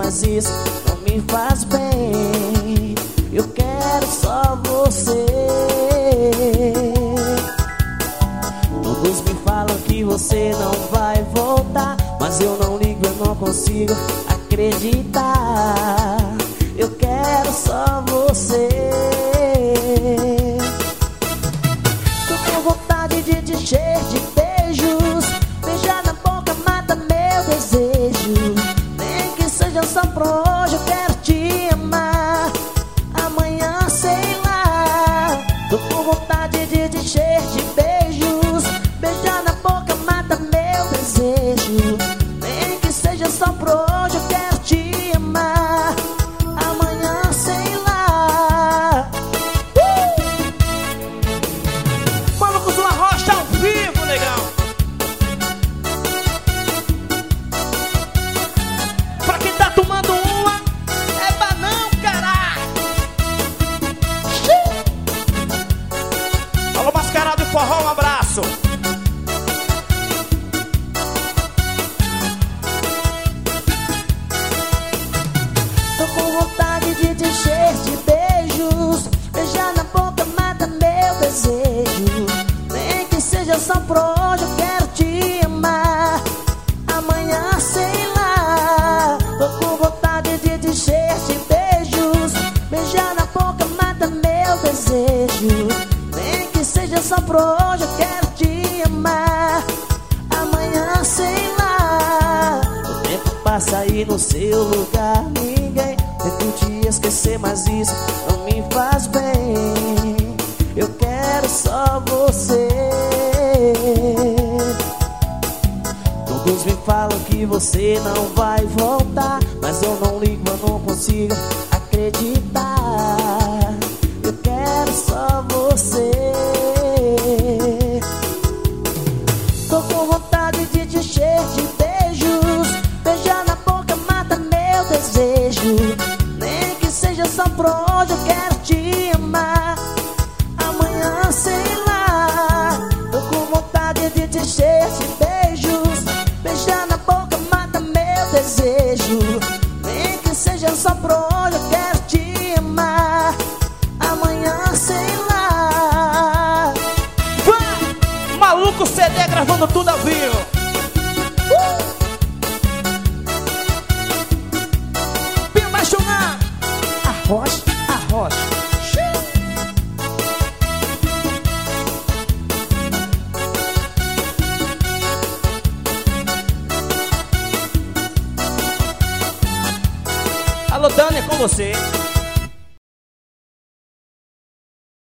mas isso não me faz bem. Eu quero só você. Todos me falam que você não vai voltar, mas eu não ligo, eu não consigo acreditar. Eu quero só você. Tô com vontade de te encher de beijos, beijar na boca mata meu desejo. Nem que seja só por hoje, eu quero te amar. Amanhã sei lá. Tô com vontade de te encher de beijos, beijar na boca mata meu desejo. Nem que seja só por hoje, eu quero te amar. Amanhã sei lá. Malucos do Arrocha ao vivo, legal. Pra quem tá tomando uma, é banão, caralho. Alô, mascarado e forró, um abraço. Tô com vontade de te encher de beijos, beijar na boca mata meu desejo. Nem que seja só por hoje, eu quero te amar. Amanhã sei lá. Tô com vontade de te encher de beijos, beijar na boca mata meu desejo. Nem que seja só por hoje, eu quero te amar. Amanhã sei lá. O tempo passa aí no seu lugar, ninguém tento te esquecer, mas isso não me faz bem. Eu quero só você. Todos me falam que você não vai voltar, mas eu não ligo, eu não consigo acreditar. Eu quero só você. Tô com vontade de te encher de beijos, beijar na boca mata meu desejo. Nem que seja só por hoje, eu quero te amar. Amanhã sei lá. Tô com vontade de te encher de beijos, beijar na boca mata meu desejo. Nem que seja só por hoje, eu quero te amar. Amanhã sei lá. Maluco CD gravando tudo ao vivo. Bem apaixonado. Arrocha, arrocha. Alô, Dani, é com você.